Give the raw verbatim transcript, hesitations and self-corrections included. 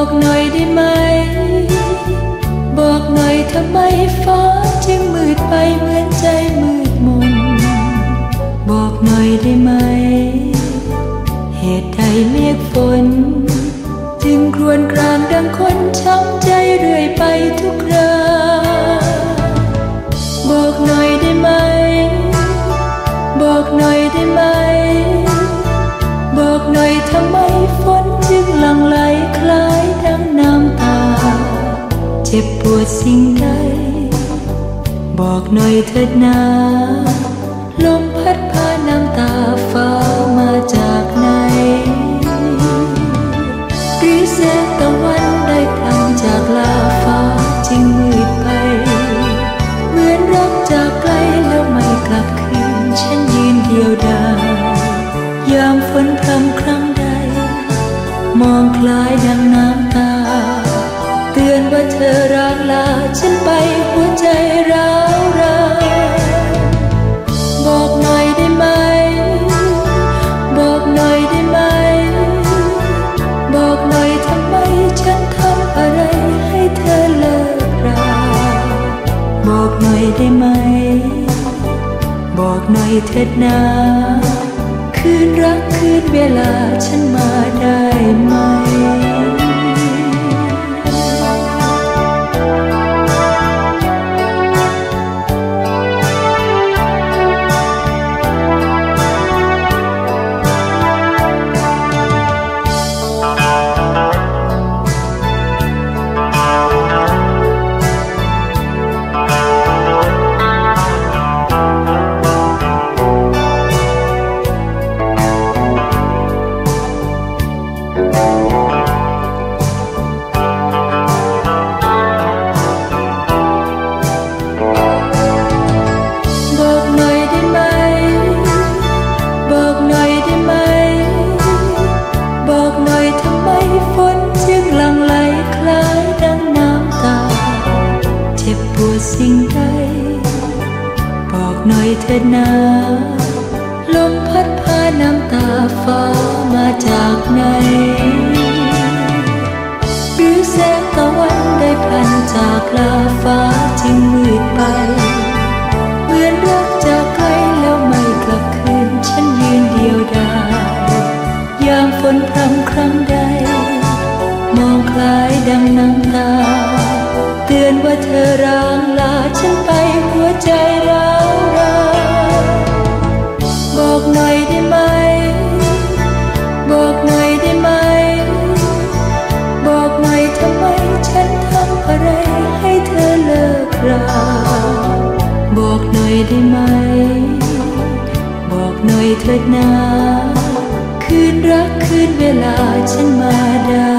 บอกหน่อยได้ไหมบอกหน่อยทำไมฟ้าจึงมืดไปเหมือนใจมืดมนบอกหน่อยได้ไหมเหตุใดเมฆฝนจึงครวญครางดังคนช้ำใจเรื่อยไปทุกคราบอกหน่อยได้ไหมบอกหน่อยได้ไหมบอกหน่อยทำไมฝนจึงหลั่งไหลคล้ายดังน้ำตาเจ็บปวดสิ่งใดบอกหน่อยเถิดนาลมพัดพาน้ำตาฟ้ามาจากไหนหรือแสงตะวันได้พลันจากลาฟ้าจึงมืดไปเหมือนรักจากไกลแล้วไม่กลับคืนฉันยืนเดียวดายยามฝนพรำครั้งใดมองคล้ายดังน้ำตาเตือนว่าเธอรักลาฉันไปหัวใจร้าวรานบอกหน่อยได้ไหมบอกหน่อยได้ไหมบอกหน่อยทำไมฉันทำอะไรให้เธอเลิกราบอกหน่อยได้ไหมบอกหน่อยเถิดนาคืนรักคืนเวลาฉันมาได้ไหมสิ่งใดบอกหน่อยเถิดนาลมพัดพาน้ำตาฟ้ามาจากไหนหรือแสงตะวันได้พลันจากลาฟ้าจึงมืดไปเหมือนรักจากไกลแล้วไม่กลับคืนฉันยืนเดียวดายยามฝนพรำครั้งใดมองคล้ายดังน้ำตาเตือนว่าเธอร้างลาฉันไปหัวใจร้าวรานบอกหน่อยได้ไหมบอกหน่อยได้ไหมบอกหน่อยทำไมฉันทำอะไรให้เธอเลิกราบอกหน่อยได้ไหมบอกหน่อยเถิดนาคืนรักคืนเวลาฉันมาได้